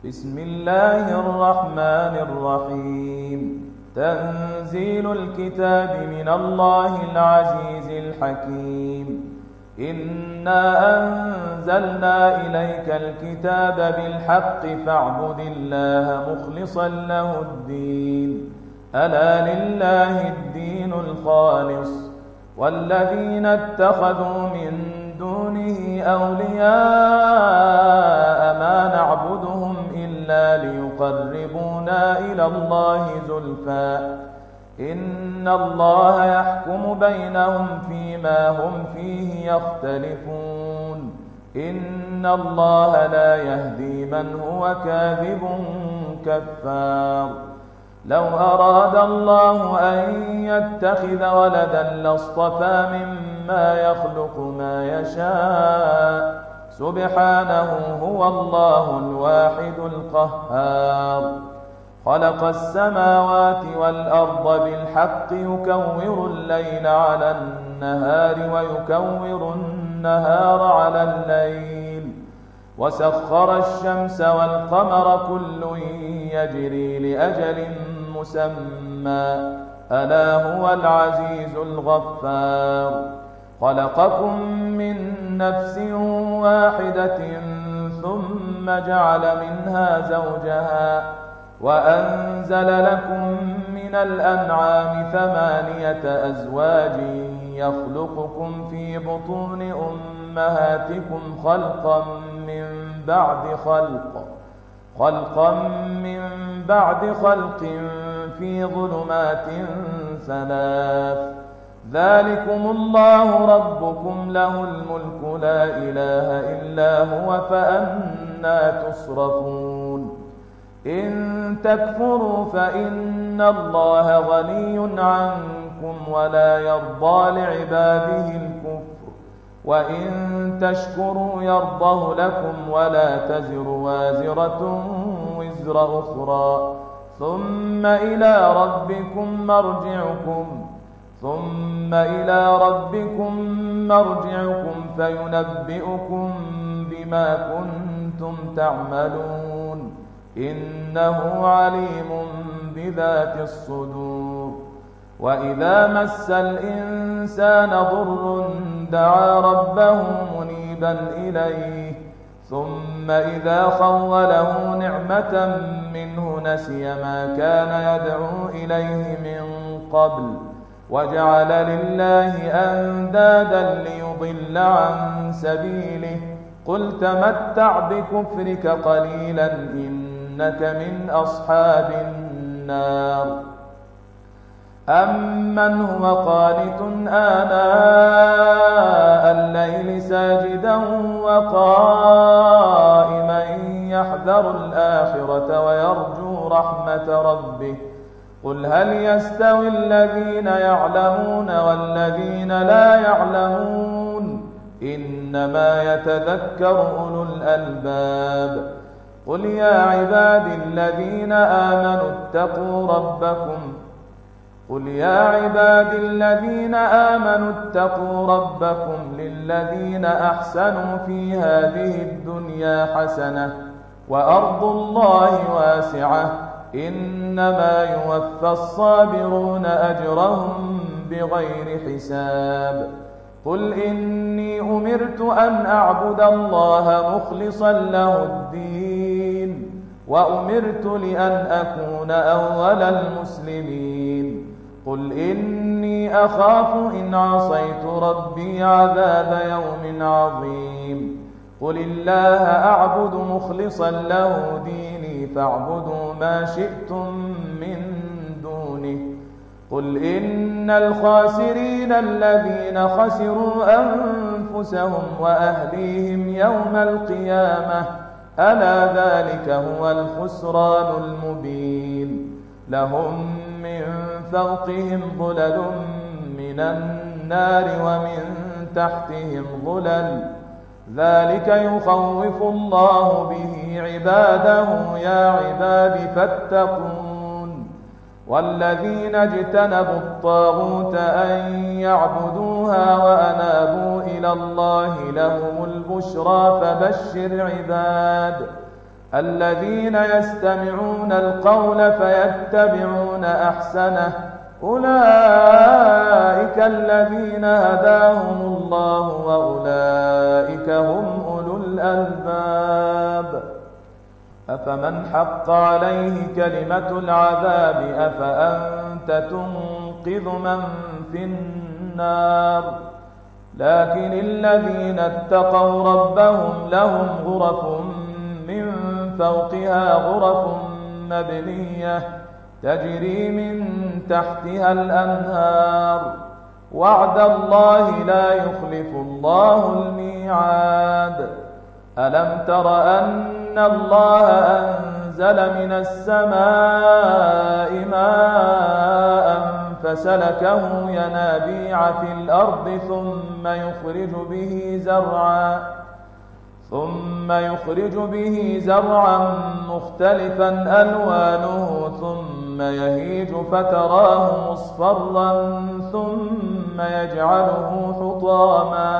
بسم الله الرحمن الرحيم. تنزيل الكتاب من الله العزيز الحكيم. إنا أنزلنا إليك الكتاب بالحق فاعبد الله مخلصا له الدين. ألا لله الدين الخالص والذين اتخذوا من دونه أولياء ما نعبدهم إلا ليقربونا إلى الله زلفى إن الله يحكم بينهم فيما هم فيه يختلفون. إن الله لا يهدي من هو كاذب كفار. لو أراد الله أن يتخذ ولدا لاصطفى مما يخلق ما يشاء سبحانه هو الله الواحد القهار. خلق السماوات والأرض بالحق يكور الليل على النهار ويكور النهار على الليل وسخر الشمس والقمر كل يجري لأجل مسمى ألا هو العزيز الغفار. خلقكم من نفس واحدة ثم جعل منها زوجها وأنزل لكم من الأنعام 8 أزواج يخلقكم في بطون أمهاتكم خلقا من بعد خلق في ظلمات 3. ذلكم الله ربكم له الملك لا إله إلا هو فأنى تصرفون. إن تكفروا فإن الله غني عنكم ولا يرضى لعباده الكفر وإن تشكروا يرضه لكم ولا تزر وازرة وزر أخرى ثم إلى ربكم مرجعكم فينبئكم بما كنتم تعملون إنه عليم بذات الصدور. وإذا مس الإنسان ضر دعا ربه منيبا إليه ثم إذا خوله نعمة منه نسي ما كان يدعو إليه من قبل وجعل لله أندادا ليضل عن سبيله. قل تمتع بكفرك قليلا إنك من أصحاب النار. أمن هو قانت آناء الليل ساجدا وقائما يحذر الآخرة ويرجو رحمة ربه. قل هل يستوي الذين يعلمون والذين لا يعلمون إنما يتذكر أولو الألباب. قل يا عبادي الذين آمنوا اتقوا ربكم للذين أحسنوا في هذه الدنيا حسنة وأرض الله واسعة إنما يوفى الصابرون أجرهم بغير حساب. قل إني أمرت أن أعبد الله مخلصا له الدين وأمرت لأن أكون أول المسلمين. قل إني أخاف إن عصيت ربي عذاب يوم عظيم. قل الله أعبد مخلصا له ديني فاعبدوا ما شئتم من دونه. قل إن الخاسرين الذين خسروا أنفسهم وأهليهم يوم القيامة ألا ذلك هو الخسران المبين. لهم من فوقهم ظلل من النار ومن تحتهم ظلل ذلك يخوف الله به عباده يا عباد فاتقون. والذين اجتنبوا الطاغوت أن يعبدوها وأنابوا إلى الله لهم البشرى فبشر عباد الذين يستمعون القول فيتبعون أحسنه أولئك الذين هداهم الله وأولئك هم أولو الألباب أفمن حق عليه كلمة العذاب أفأنت تنقذ من في النار لكن الذين اتقوا ربهم لهم غرف من فوقها غرف مبنية تجري من تحتها الأنهار وعد الله لا يخلف الله الميعاد ألم تر أن الله أنزل من السماء ماء فسلكه ينابيع في الأرض ثم يخرج به زرعا مختلفا ألوانه ثم يهيج فتراه مصفرا ثم يجعله حطاما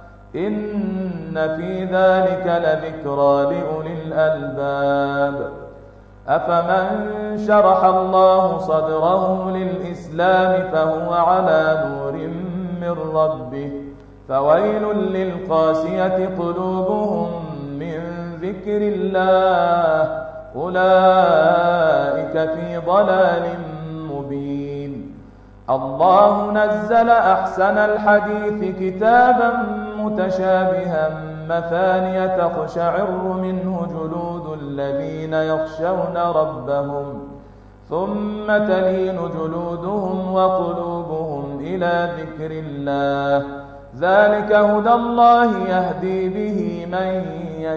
إن في ذلك لذكرى لأولي الألباب أفمن شرح الله صدره للإسلام فهو على نور من ربه فويل للقاسية قلوبهم من ذكر الله أولئك في ضلال مبين الله نزل أحسن الحديث كتابا متشابها مثانية تقشعر منه جلود الذين يخشون ربهم ثم تلين جلودهم وقلوبهم إلى ذكر الله ذلك هدى الله يهدي به من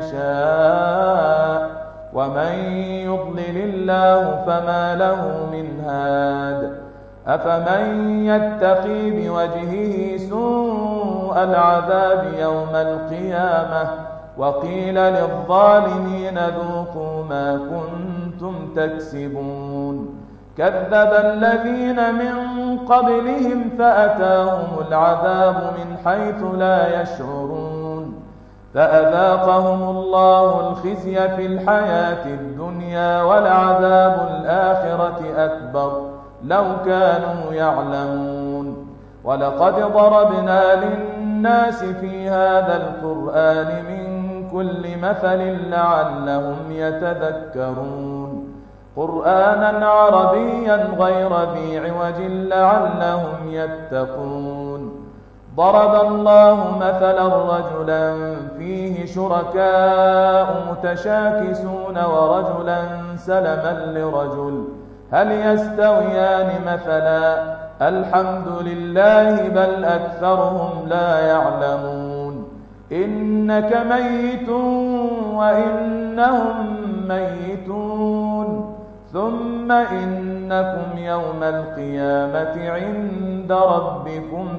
يشاء ومن يضلل الله فما له من هاد أفمن يتقي بوجهه سوء العذاب يوم القيامة وقيل للظالمين ذوقوا ما كنتم تكسبون كذب الذين من قبلهم فأتاهم العذاب من حيث لا يشعرون فأذاقهم الله الخزي في الحياة الدنيا ولعذاب الآخرة أكبر لو كانوا يعلمون ولقد ضربنا للناس في هذا القرآن من كل مثل لعلهم يتذكرون قرآنا عربيا غير ذي عوج لعلهم يتقون ضرب الله مثلا رجلا فيه شركاء متشاكسون ورجلا سلما لرجل هل يستويان مثلا الحمد لله بل أكثرهم لا يعلمون إنك ميت وإنهم ميتون ثم إنكم يوم القيامة عند ربكم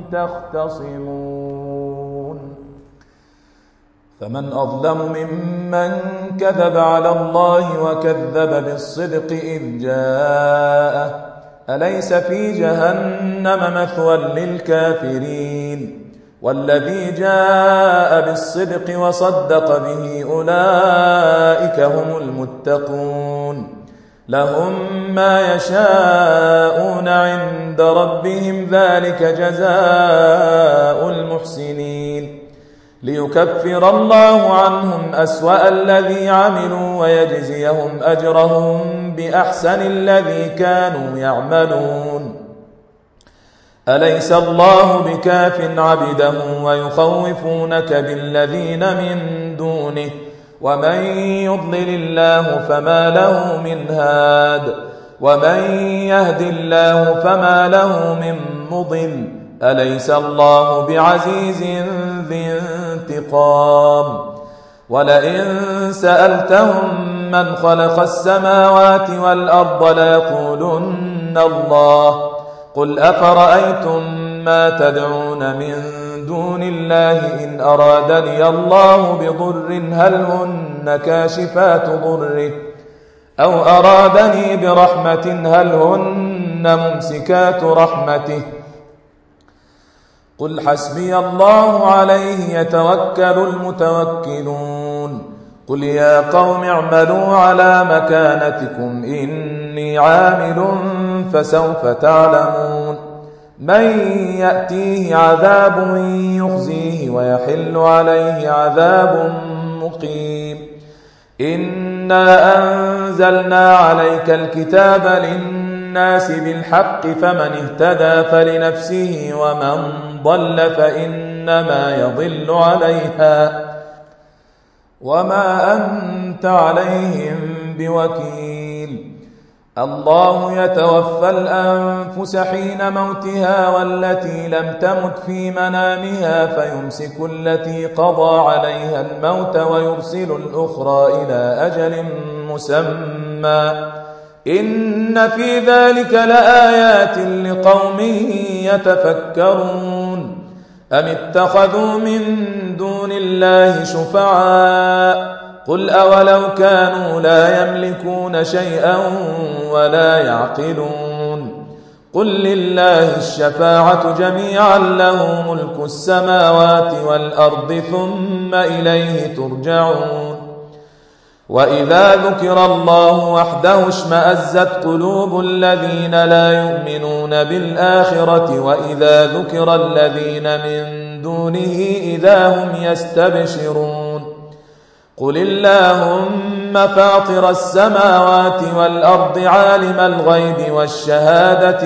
تختصمون فمن أظلم ممن كذب على الله وكذب بالصدق إذ جاءه أليس في جهنم مثوى للكافرين والذي جاء بالصدق وصدق به أولئك هم المتقون لهم ما يشاءون عند ربهم ذلك جزاء المحسنين ليكفر الله عنهم أسوأ الذي عملوا ويجزيهم أجرهم بأحسن الذي كانوا يعملون أليس الله بكاف عبده ويخوفونك بالذين من دونه ومن يضلل الله فما له من هاد ومن يهد الله فما له من مضل أليس الله بعزيز ذي انتقام ولئن سألتهم من خلق السماوات والأرض ليقولن الله قل أفرأيتم ما تدعون من دون الله إن أرادني الله بضر هل هن كاشفات ضره أو أرادني برحمة هل هن ممسكات رحمته قل حسبي الله عليه يتوكل المتوكلون قل يا قوم اعملوا على مكانتكم إني عامل فسوف تعلمون من يأتيه عذاب يخزيه ويحل عليه عذاب مقيم إنا أنزلنا عليك الكتاب للناس بالحق فمن اهتدى فلنفسه ومن ضل فإنما يضل عليها وما أنت عليهم بوكيل الله يتوفى الأنفس حين موتها والتي لم تمت في منامها فيمسك التي قضى عليها الموت ويرسل الأخرى إلى أجل مسمى إن في ذلك لآيات لقوم يتفكرون أم اتخذوا من دون الله شفعاء قل أولو كانوا لا يملكون شيئا ولا يعقلون قل لله الشفاعة جميعا له ملك السماوات والأرض ثم إليه ترجعون وإذا ذكر الله وحده اشمأزت قلوب الذين لا يؤمنون بالآخرة وإذا ذكر الذين من دونه إذا هم يستبشرون قل اللهم فاطر السماوات والأرض عالم الغيب والشهادة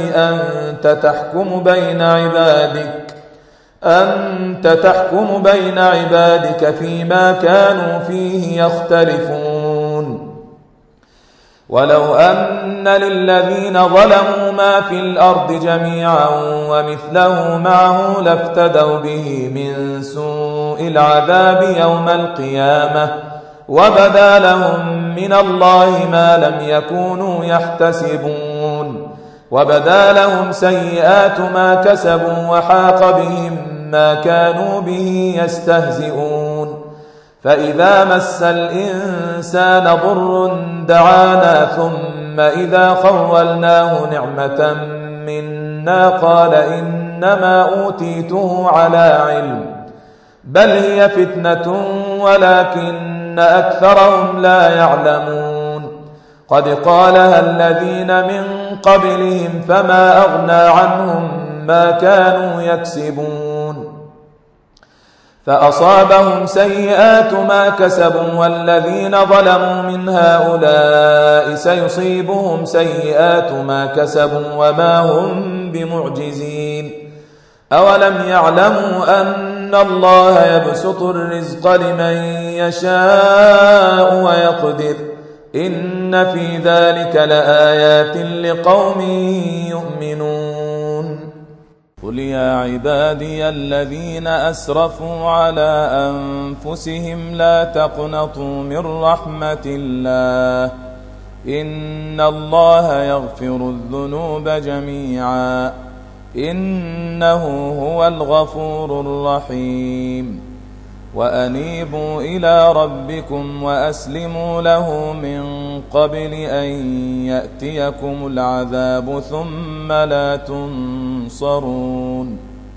أنت تحكم بين عبادك فيما كانوا فيه يختلفون ولو أن للذين ظلموا ما في الأرض جميعا ومثله معه لافتدوا به من سوء العذاب يوم القيامة وبدا لهم من الله ما لم يكونوا يحتسبون وبدا لهم سيئات ما كسبوا وحاق بهم ما كانوا به يستهزئون فإذا مس الإنسان ضر دعانا ثم إذا خولناه نعمة منا قال إنما أوتيته على علم بل هي فتنة ولكن أكثرهم لا يعلمون قد قالها الذين من قبلهم فما أغنى عنهم ما كانوا يكسبون فأصابهم سيئات ما كسبوا والذين ظلموا من هؤلاء سيصيبهم سيئات ما كسبوا وما هم بمعجزين أولم يعلموا أن الله يبسط الرزق لمن يشاء ويقدر إن في ذلك لآيات لقوم يؤمنون قل يا عبادي الذين أسرفوا على أنفسهم لا تقنطوا من رحمة الله إن الله يغفر الذنوب جميعا إنه هو الغفور الرحيم وأنيبوا إلى ربكم وأسلموا له من قبل أن يأتيكم العذاب ثم لا تنصرون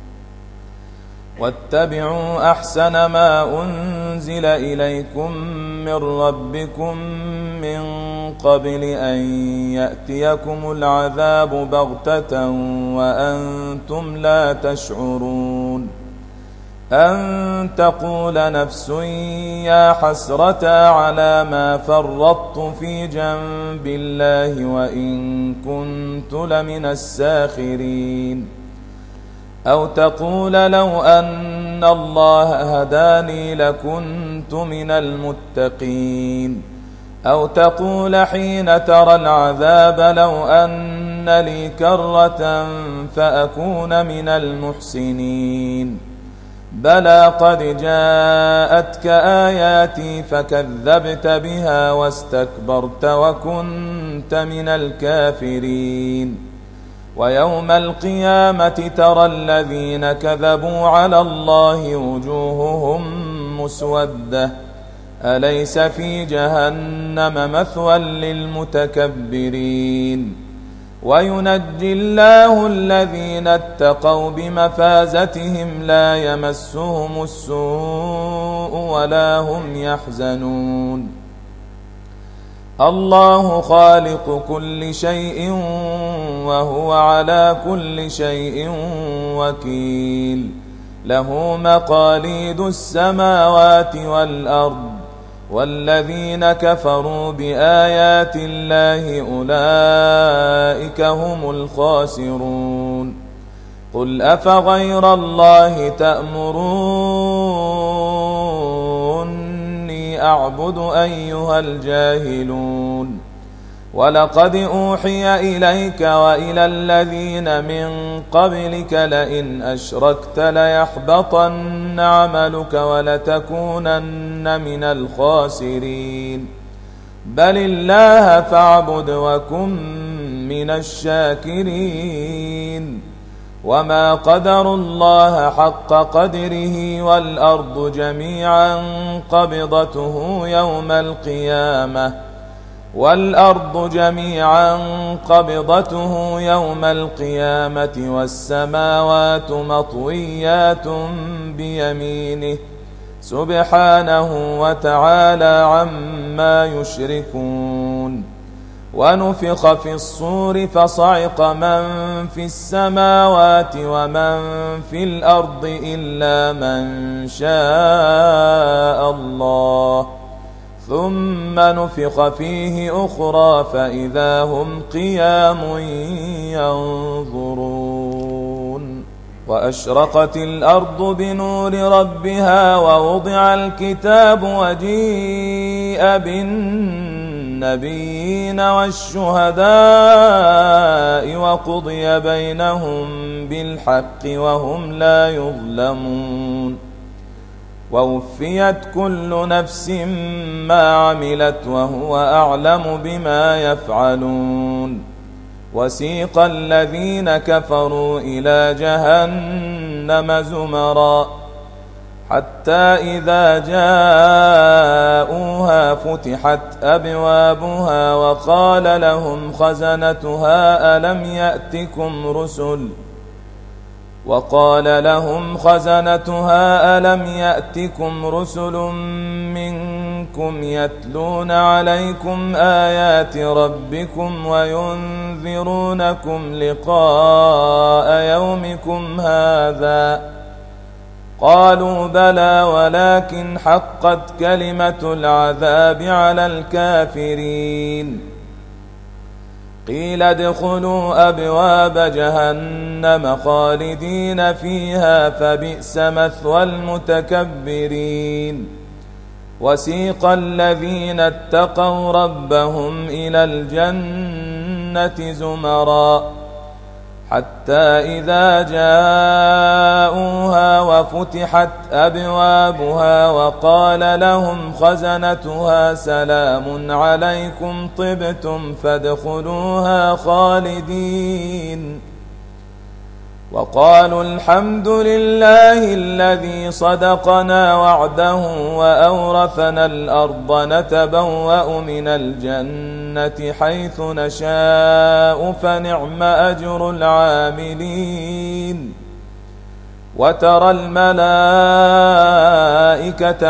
واتبعوا أحسن ما أنزل إليكم من ربكم من قبل أن يأتيكم العذاب بغتة وأنتم لا تشعرون أن تقول نفس يا حسرة على ما فرطت في جنب الله وإن كنت لمن الساخرين أو تقول لو أن الله هداني لكنت من المتقين أو تقول حين ترى العذاب لو أن لي كرة فأكون من المحسنين بلى قد جاءتك آياتي فكذبت بها واستكبرت وكنت من الكافرين ويوم القيامة ترى الذين كذبوا على الله وجوههم مسودة أليس في جهنم مثوى للمتكبرين وينجي الله الذين اتقوا بمفازتهم لا يمسهم السوء ولا هم يحزنون الله خالق كل شيء وهو على كل شيء وكيل له مقاليد السماوات والأرض والذين كفروا بآيات الله أولئك هم الخاسرون قل أفغير الله تأمروني أعبد أيها الجاهلون ولقد أوحي إليك وإلى الذين من قبلك لئن أشركت ليحبطن عملك ولتكونن من الخاسرين بل الله فاعبد وكن من الشاكرين وما قدروا الله حق قدره والأرض جميعا قبضته يوم القيامة والسماوات مطويات بيمينه سبحانه وتعالى عما يشركون ونفخ في الصور فصعق من في السماوات ومن في الأرض إلا من شاء الله ثم نفخ فيه أخرى فإذا هم قيام ينظرون وأشرقت الأرض بنور ربها ووضع الكتاب وجيء بالنبيين والشهداء وقضي بينهم بالحق وهم لا يظلمون ووفيت كل نفس ما عملت وهو أعلم بما يفعلون وسيق الذين كفروا إلى جهنم زمرا حتى إذا جاءوها فتحت أبوابها وقال لهم خزنتها ألم يأتكم رسل منكم يتلون عليكم آيات ربكم وينذرونكم لقاء يومكم هذا قالوا بلى ولكن حقت كلمة العذاب على الكافرين قيل ادخلوا أبواب جهنم خالدين فيها فبئس مثوى المتكبرين وسيق الذين اتقوا ربهم إلى الجنة زمرا حتى إذا جاءوها وفتحت أبوابها وقال لهم خزنتها سلام عليكم طبتم فادخلوها خالدين وقالوا الحمد لله الذي صدقنا وعده وأورثنا الأرض نتبوأ من الجنة حيث نشاء فنعم أجر العاملين وترى الملائكة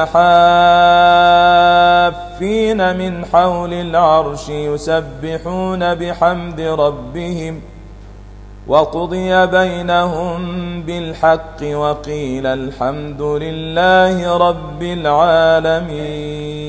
حافين من حول العرش يسبحون بحمد ربهم وقضي بينهم بالحق وقيل الحمد لله رب العالمين.